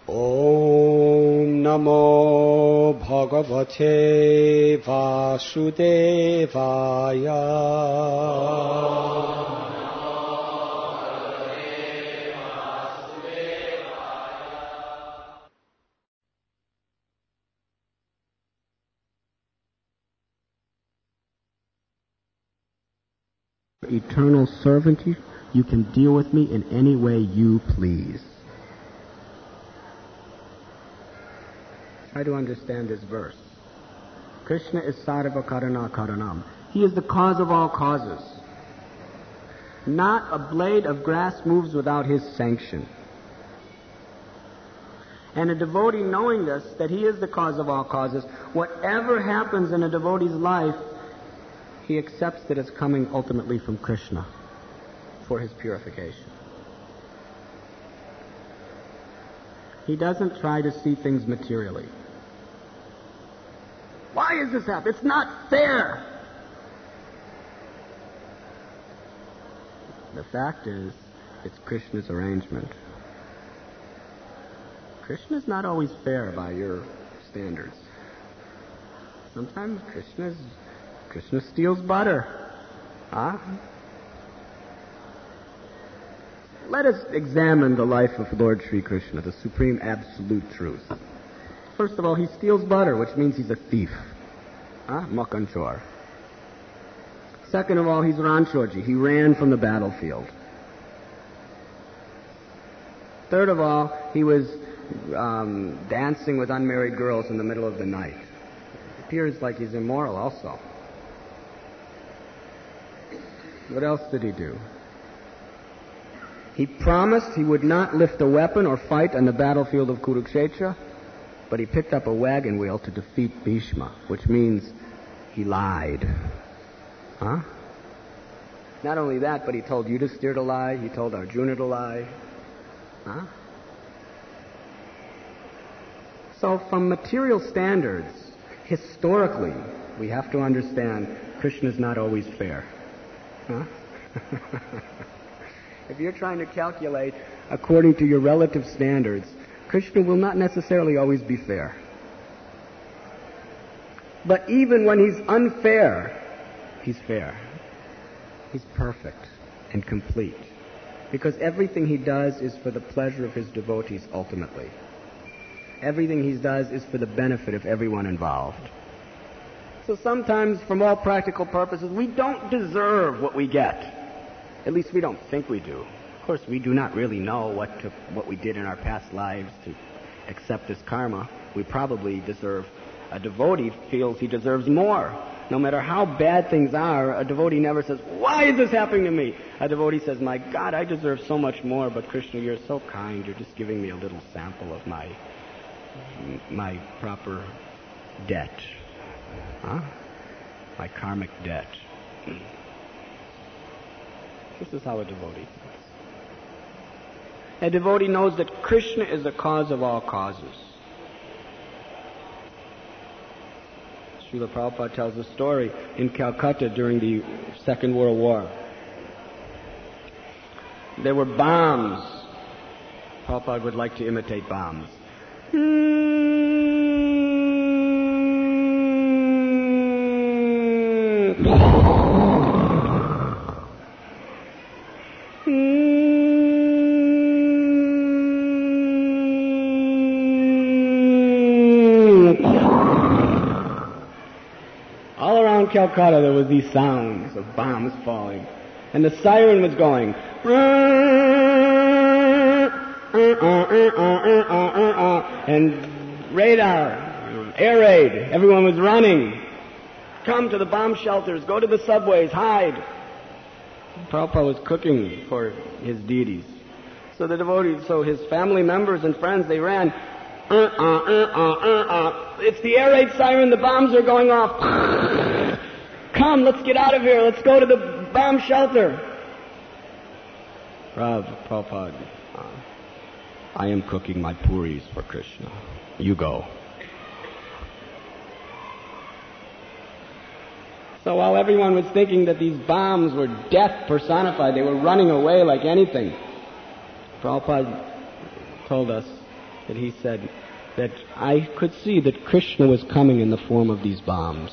Om Namo Bhagavate Vasudevaya. Eternal servant, you can deal with me in any way you please. Try to understand this verse. Krishna is Sarva Karana Karanam. He is the cause of all causes. Not a blade of grass moves without his sanction. And a devotee knowing this, that he is the cause of all causes, whatever happens in a devotee's life, he accepts that it's coming ultimately from Krishna for his purification. He doesn't try to see things materially. Why is this happening? It's not fair. The fact is, it's Krishna's arrangement. Krishna's not always fair by your standards. Sometimes Krishna steals butter. Huh? Let us examine the life of Lord Sri Krishna, the supreme absolute truth. First of all, he steals butter, which means he's a thief. Makanchor. Second of all, he's Ranchoji. He ran from the battlefield. Third of all, he was dancing with unmarried girls in the middle of the night. It appears like he's immoral also. What else did he do? He promised he would not lift a weapon or fight on the battlefield of Kurukshetra, but he picked up a wagon wheel to defeat Bhishma, which means he lied. Not only that, but he told Yudhisthira to lie, he told Arjuna to lie. So from material standards, historically, we have to understand Krishna is not always fair. If you're trying to calculate according to your relative standards, Krishna will not necessarily always be fair. But even when he's unfair, he's fair. He's perfect and complete. Because everything he does is for the pleasure of his devotees ultimately. Everything he does is for the benefit of everyone involved. So sometimes, from all practical purposes, we don't deserve what we get. At least we don't think we do. Of course, we do not really know what we did in our past lives to accept this karma. We probably deserve. A devotee feels he deserves more. No matter how bad things are, a devotee never says, "Why is this happening to me?" A devotee says, "My God, I deserve so much more, but Krishna, you're so kind. You're just giving me a little sample of my proper debt. My karmic debt." This is how a devotee thinks. A devotee knows that Krishna is the cause of all causes. Srila Prabhupada tells a story in Calcutta during the Second World War. There were bombs. Prabhupada would like to imitate bombs. Calcutta, there was these sounds of bombs falling, and the siren was going, and radar, air raid, everyone was running. Come to the bomb shelters, go to the subways, hide. Prabhupada was cooking for his deities. So the devotees, so his family members and friends, they ran. It's the air raid siren, the bombs are going off. Come, let's get out of here. Let's go to the bomb shelter. Prabhupada, I am cooking my puris for Krishna. You go. So while everyone was thinking that these bombs were death personified, they were running away like anything, Prabhupada told us that he said that I could see that Krishna was coming in the form of these bombs.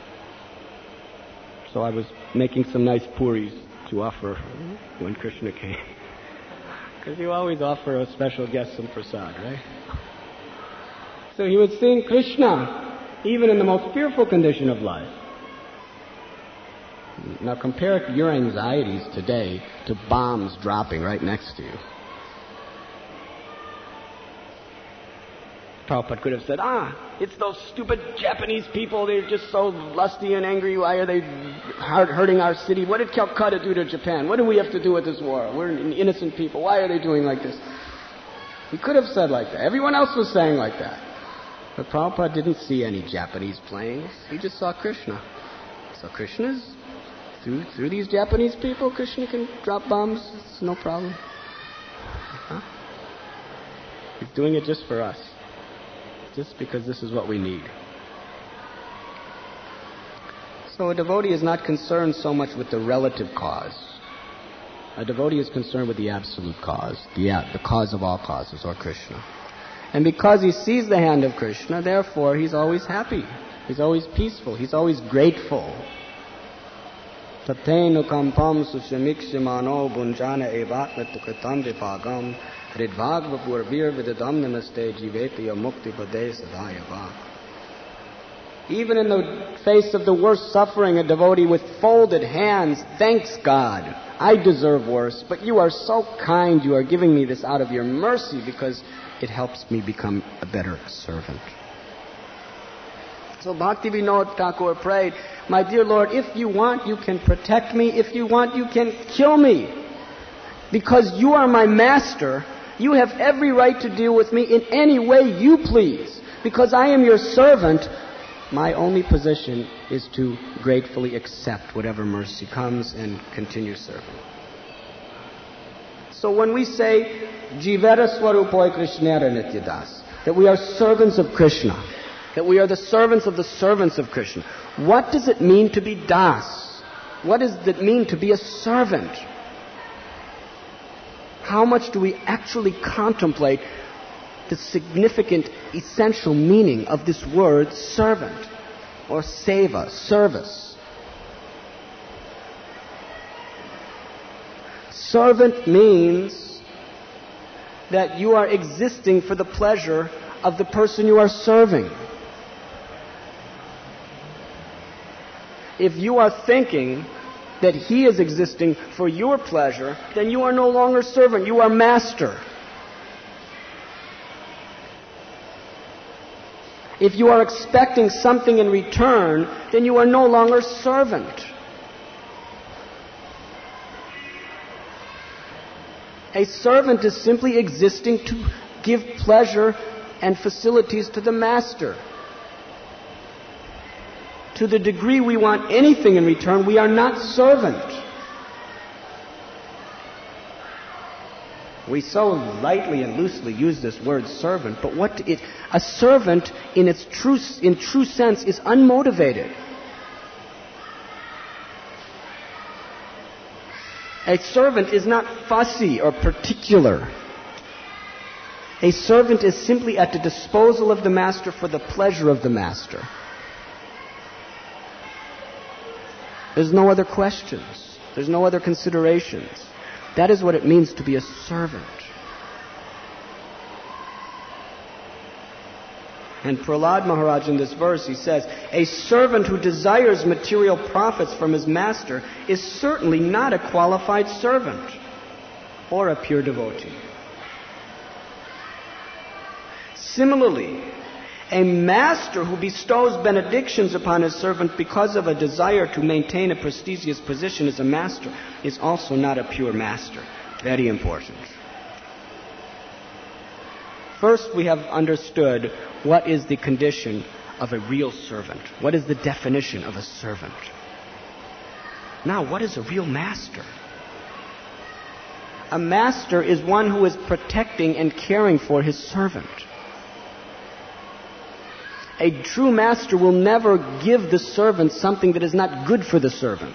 So I was making some nice puris to offer when Krishna came. Because you always offer a special guest some prasad, right? So he was seeing Krishna, even in the most fearful condition of life. Now compare your anxieties today to bombs dropping right next to you. Prabhupada could have said, it's those stupid Japanese people, they're just so lusty and angry, why are they hurting our city? What did Calcutta do to Japan? What do we have to do with this war? We're innocent people, why are they doing like this? He could have said like that. Everyone else was saying like that. But Prabhupada didn't see any Japanese planes. He just saw Krishna. So Krishna's, through these Japanese people, Krishna can drop bombs, it's no problem. He's doing it just for us. Just because this is what we need. So a devotee is not concerned so much with the relative cause. A devotee is concerned with the absolute cause, the cause of all causes, or Krishna. And because he sees the hand of Krishna, therefore he's always happy. He's always peaceful. He's always grateful. Tatenu kampam sushamikshimano bunjana evatmatukatam vipagam ridvagvapurvir vidadam namaste jivetya mukti pade sadayava. Even in the face of the worst suffering, a devotee with folded hands thanks God. I deserve worse, but you are so kind. You are giving me this out of your mercy because it helps me become a better servant. So Bhaktivinoda Thakur prayed, my dear Lord, if you want, you can protect me. If you want, you can kill me. Because you are my master, you have every right to deal with me in any way you please. Because I am your servant, my only position is to gratefully accept whatever mercy comes and continue serving. So when we say, Jivera Swarupoi Krishnera Nityadas, that we are servants of Krishna, that we are the servants of Krishna, what does it mean to be das? What does it mean to be a servant? How much do we actually contemplate the significant, essential meaning of this word servant, or seva, service? Servant means that you are existing for the pleasure of the person you are serving. If you are thinking that he is existing for your pleasure, then you are no longer servant, you are master. If you are expecting something in return, then you are no longer servant. A servant is simply existing to give pleasure and facilities to the master. To the degree we want anything in return, we are not servant. We so lightly and loosely use this word servant, but a servant in true sense is unmotivated. A servant is not fussy or particular. A servant is simply at the disposal of the master for the pleasure of the master. There's no other questions. There's no other considerations. That is what it means to be a servant. And Prahlad Maharaj in this verse, he says, a servant who desires material profits from his master is certainly not a qualified servant or a pure devotee. Similarly, a master who bestows benedictions upon his servant because of a desire to maintain a prestigious position as a master is also not a pure master. Very important. First, we have understood what is the condition of a real servant. What is the definition of a servant? Now, what is a real master? A master is one who is protecting and caring for his servant. A true master will never give the servant something that is not good for the servant.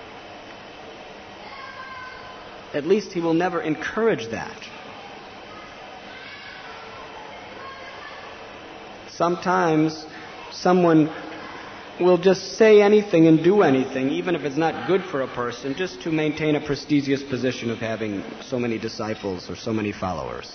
At least he will never encourage that. Sometimes someone will just say anything and do anything, even if it's not good for a person, just to maintain a prestigious position of having so many disciples or so many followers.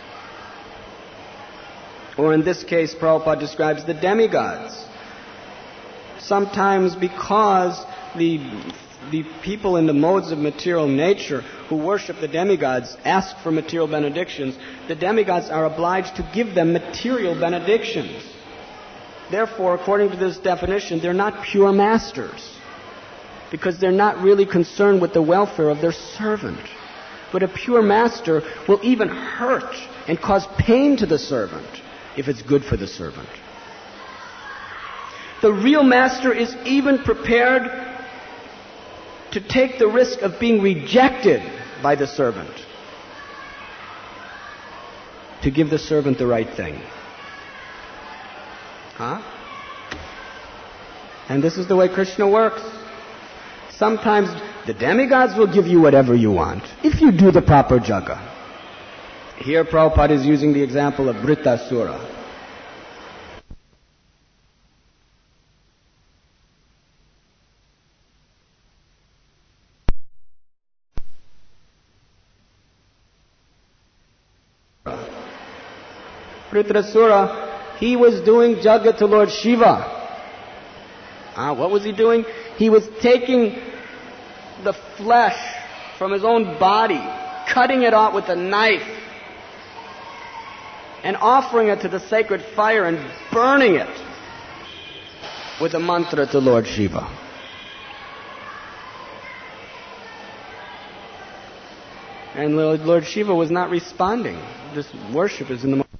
Or in this case, Prabhupada describes the demigods. Sometimes because the people in the modes of material nature who worship the demigods ask for material benedictions, the demigods are obliged to give them material benedictions. Therefore, according to this definition, they're not pure masters, because they're not really concerned with the welfare of their servant. But a pure master will even hurt and cause pain to the servant if it's good for the servant. The real master is even prepared to take the risk of being rejected by the servant to give the servant the right thing. And this is the way Krishna works. Sometimes the demigods will give you whatever you want if you do the proper jaga. Here Prabhupada is using the example of Vritrasura. Vritrasura, he was doing jaga to Lord Shiva. What was he doing? He was taking the flesh from his own body, cutting it out with a knife, and offering it to the sacred fire and burning it with a mantra to Lord Shiva. And Lord Shiva was not responding. This worship is in the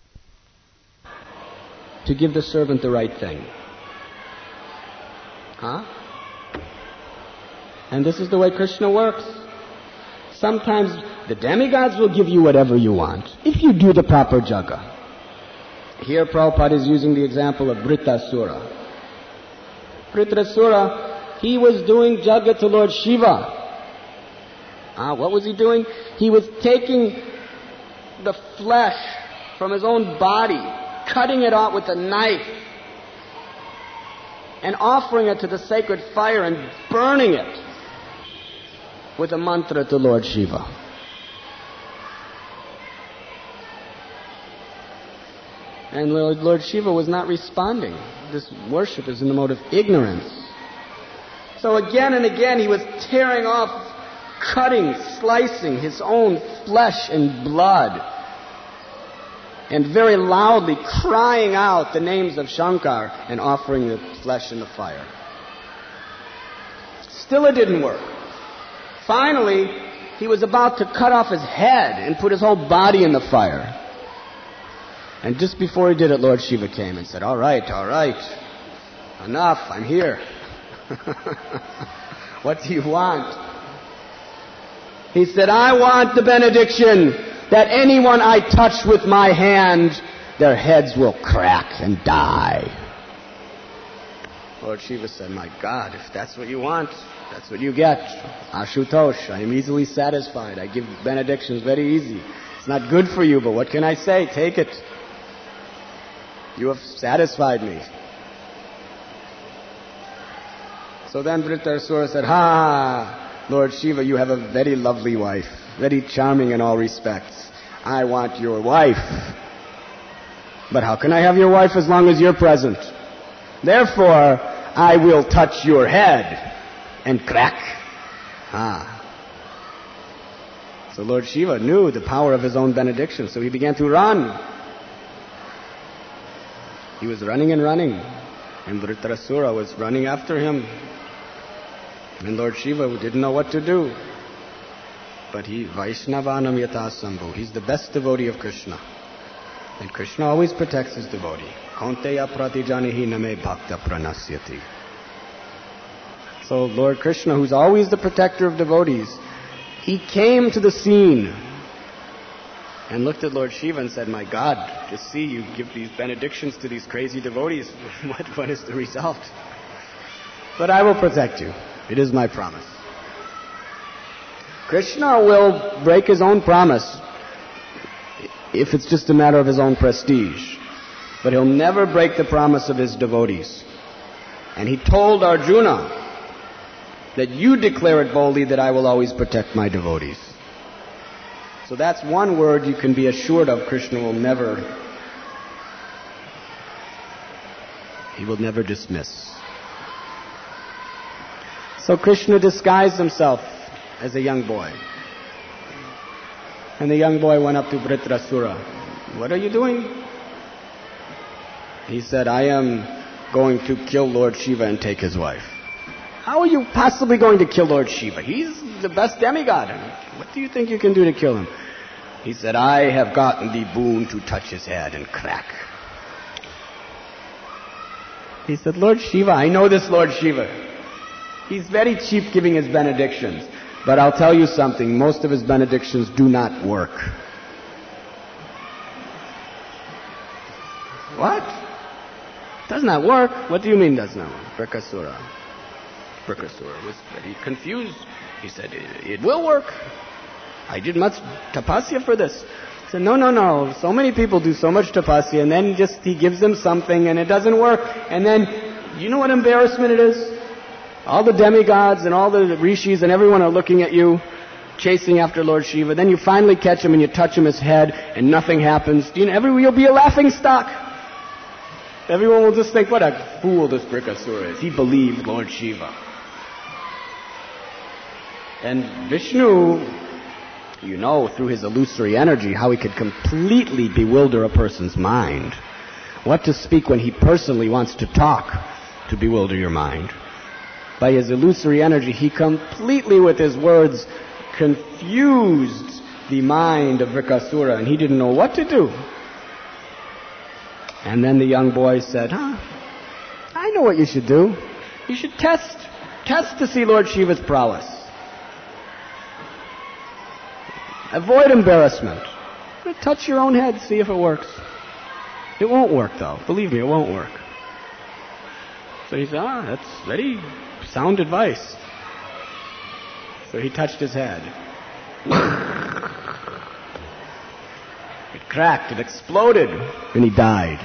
to give the servant the right thing. And this is the way Krishna works. Sometimes the demigods will give you whatever you want if you do the proper jaga. Here Prabhupada is using the example of Vritrasura. Vritrasura, he was doing jaga to Lord Shiva. What was he doing? He was taking the flesh from his own body, cutting it out with a knife, and offering it to the sacred fire and burning it with a mantra to Lord Shiva. And Lord Shiva was not responding. This worship is in the mode of ignorance. So again and again he was tearing off, cutting, slicing his own flesh and blood, and very loudly crying out the names of Shankar and offering the flesh in the fire. Still it didn't work. Finally, he was about to cut off his head and put his whole body in the fire. And just before he did it, Lord Shiva came and said, all right, enough, I'm here. What do you want? He said, I want the benediction that anyone I touch with my hand, their heads will crack and die. Lord Shiva said, my God, if that's what you want, that's what you get. Ashutosh, I am easily satisfied. I give benedictions very easy. It's not good for you, but what can I say? Take it. You have satisfied me. So then Vritrasura said, Lord Shiva, you have a very lovely wife, very charming in all respects. I want your wife. But how can I have your wife as long as you're present? Therefore, I will touch your head and crack. So Lord Shiva knew the power of his own benediction, so he began to run. He was running and running, and Vritrasura was running after him. And Lord Shiva didn't know what to do. But Vaishnavanam Yata Sambhu, he's the best devotee of Krishna. And Krishna always protects his devotee. Kaunteya pratijanihi name bhakta pranasyati. So Lord Krishna, who's always the protector of devotees, he came to the scene and looked at Lord Shiva and said, my God, just see, you give these benedictions to these crazy devotees. What is the result? But I will protect you. It is my promise. Krishna will break his own promise if it's just a matter of his own prestige. but he'll never break the promise of his devotees. And he told Arjuna that you declare it boldly that I will always protect my devotees. So that's one word you can be assured of. Krishna will never, he will never dismiss. So Krishna disguised himself as a young boy. And the young boy went up to Vritrasura. What are you doing? He said, I am going to kill Lord Shiva and take his wife. How are you possibly going to kill Lord Shiva? He's the best demigod. What do you think you can do to kill him? He said, I have gotten the boon to touch his head and crack. He said, Lord Shiva, I know this Lord Shiva. He's very cheap giving his benedictions. But I'll tell you something, most of his benedictions do not work. What? Does not work? What do you mean does not work? Brikasura was very confused. He said, it will work. I did much tapasya for this. He said, no. So many people do so much tapasya, and then he gives them something, and it doesn't work. And then, you know what embarrassment it is? All the demigods and all the rishis and everyone are looking at you, chasing after Lord Shiva. Then you finally catch him and you touch him his head, and nothing happens. You'll be a laughing stock. Everyone will just think, what a fool this Brikasura is. He believed Lord Shiva. And Vishnu, you know, through his illusory energy, how he could completely bewilder a person's mind. What to speak when he personally wants to talk to bewilder your mind. By his illusory energy, he completely, with his words, confused the mind of Vrikasura, and he didn't know what to do. And then the young boy said, I know what you should do. You should test to see Lord Shiva's prowess. Avoid embarrassment. Touch your own head, see if it works. It won't work, though. Believe me, it won't work. So he said, that's very sound advice. So he touched his head. It cracked, it exploded, and he died.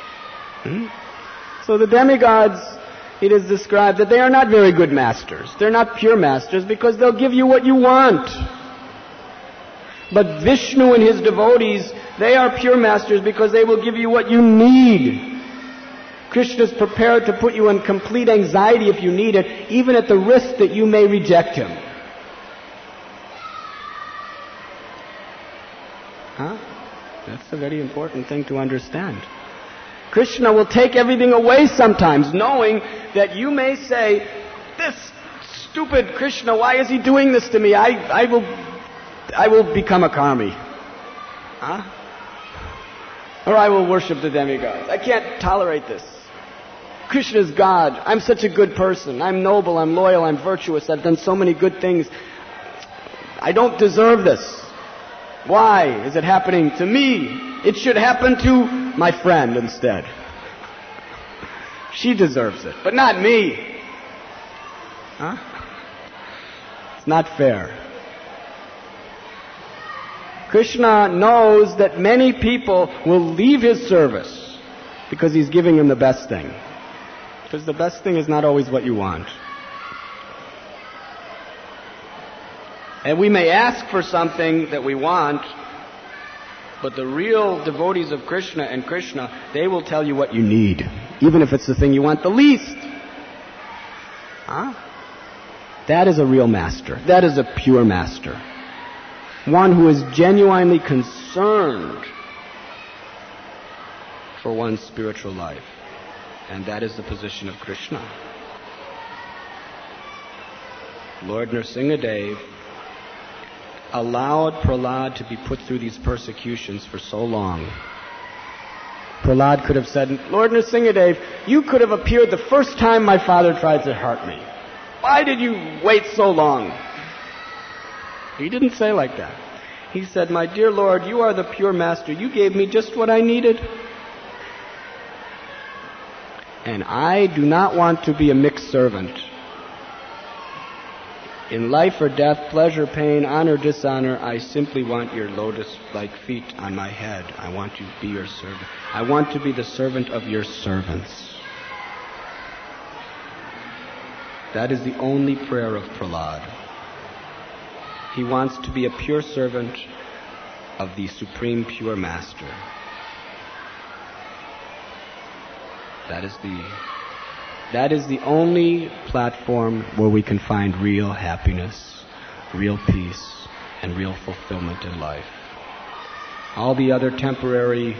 So the demigods, it is described that they are not very good masters. They're not pure masters because they'll give you what you want. But Vishnu and his devotees, they are pure masters because they will give you what you need. Krishna is prepared to put you in complete anxiety if you need it, even at the risk that you may reject him. That's a very important thing to understand. Krishna will take everything away sometimes, knowing that you may say, this stupid Krishna, why is he doing this to me? I will become a karmi. Or I will worship the demigods. I can't tolerate this. Krishna is God. I'm such a good person. I'm noble, I'm loyal, I'm virtuous. I've done so many good things. I don't deserve this. Why is it happening to me? It should happen to my friend instead. She deserves it, but not me. It's not fair. Krishna knows that many people will leave his service because he's giving them the best thing. Because the best thing is not always what you want. And we may ask for something that we want, but the real devotees of Krishna and Krishna, they will tell you what you need, even if it's the thing you want the least. That is a real master. That is a pure master. One who is genuinely concerned for one's spiritual life. And that is the position of Krishna. Lord Nrsingadev allowed Prahlad to be put through these persecutions for so long. Prahlad could have said, Lord Nrsingadev, you could have appeared the first time my father tried to hurt me. Why did you wait so long? He didn't say like that. He said, my dear Lord, you are the pure master. You gave me just what I needed. And I do not want to be a mixed servant. In life or death, pleasure, pain, honor, dishonor, I simply want your lotus-like feet on my head. I want to be your servant. I want to be the servant of your servants. That is the only prayer of Prahlad. He wants to be a pure servant of the Supreme Pure Master. That is the only platform where we can find real happiness, real peace, and real fulfillment in life. All the other temporary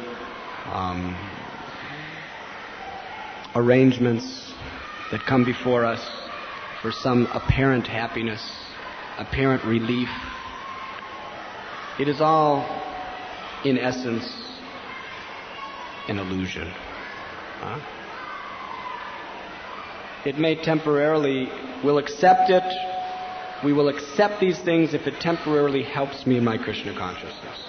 arrangements that come before us for some apparent happiness, apparent relief, it is all, in essence, an illusion. It may temporarily, we'll accept it, we will accept these things if it temporarily helps me in my Krishna consciousness.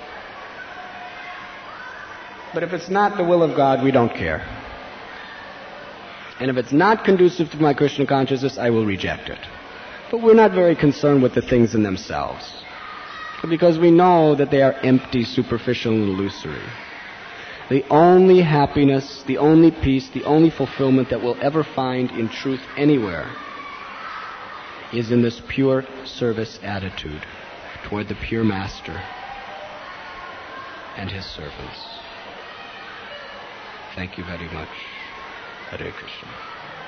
But if it's not the will of God, we don't care. And if it's not conducive to my Krishna consciousness, I will reject it. But we're not very concerned with the things in themselves, because we know that they are empty, superficial, and illusory. The only happiness, the only peace, the only fulfillment that we'll ever find in truth anywhere is in this pure service attitude toward the pure Master and his servants. Thank you very much. Hare Krishna.